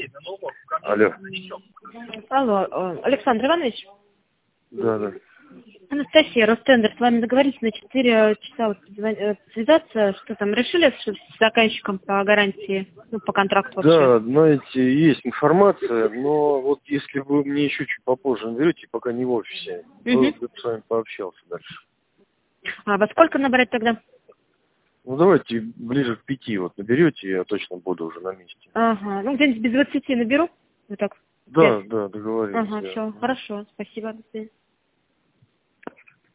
Алло. Алло, Александр Иванович? Да, да. Анастасия, Ростендер, с вами договорились на 4 часа вот связаться, что там, решили с заказчиком по гарантии, ну, по контракту вообще? Да, знаете, есть информация, но вот если вы мне еще чуть попозже наберете, пока не в офисе, я бы с вами пообщался дальше. А во сколько набрать тогда? Ну, давайте ближе к 5 вот наберете, я точно буду уже на месте. Ага, ну, где-нибудь без 20 наберу? Вот так. Да, да, договорились. Ага, Да. все, хорошо, спасибо, до свидания.